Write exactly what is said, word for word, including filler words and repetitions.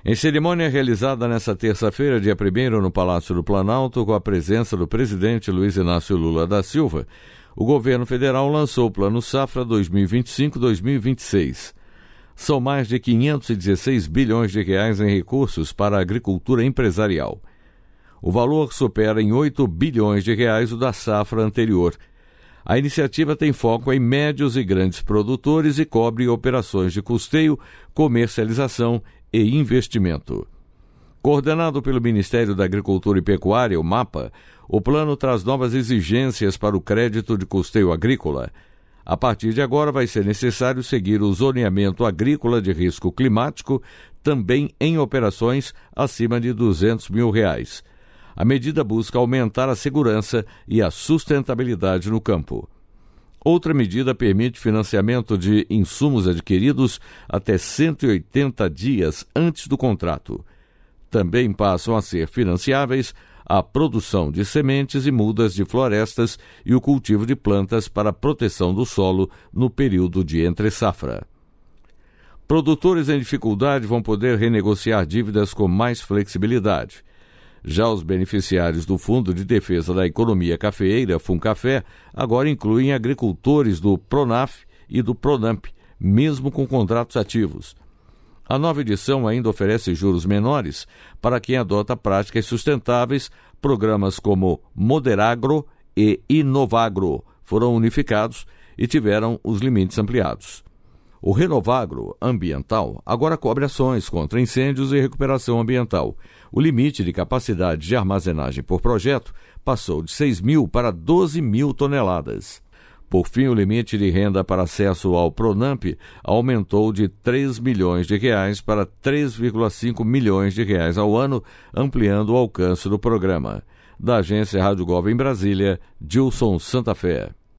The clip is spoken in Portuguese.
Em cerimônia realizada nesta terça-feira, dia primeiro, no Palácio do Planalto, com a presença do presidente Luiz Inácio Lula da Silva, o governo federal lançou o Plano Safra dois mil e vinte e cinco a dois mil e vinte e seis. São mais de quinhentos e dezesseis bilhões de reais em recursos para a agricultura empresarial. O valor supera em oito bilhões de reais o da safra anterior. A iniciativa tem foco em médios e grandes produtores e cobre operações de custeio, comercialização e investimento. Coordenado pelo Ministério da Agricultura e Pecuária, o MAPA, o plano traz novas exigências para o crédito de custeio agrícola. A partir de agora vai ser necessário seguir o zoneamento agrícola de risco climático, também em operações acima de duzentos mil reais. A medida busca aumentar a segurança e a sustentabilidade no campo. Outra medida permite financiamento de insumos adquiridos até cento e oitenta dias antes do contrato. Também passam a ser financiáveis a produção de sementes e mudas de florestas e o cultivo de plantas para proteção do solo no período de entre-safra. Produtores em dificuldade vão poder renegociar dívidas com mais flexibilidade. Já os beneficiários do Fundo de Defesa da Economia Cafeeira, FUNCAFé, agora incluem agricultores do PRONAF e do PRONAMP, mesmo com contratos ativos. A nova edição ainda oferece juros menores para quem adota práticas sustentáveis. Programas como Moderagro e Inovagro foram unificados e tiveram os limites ampliados. O Renovagro Ambiental agora cobre ações contra incêndios e recuperação ambiental. O limite de capacidade de armazenagem por projeto passou de seis mil para doze mil toneladas. Por fim, o limite de renda para acesso ao PRONAMP aumentou de três milhões de reais para três vírgula cinco milhões de reais ao ano, ampliando o alcance do programa. Da agência Rádio Gov em Brasília, Gilson Santa Fé.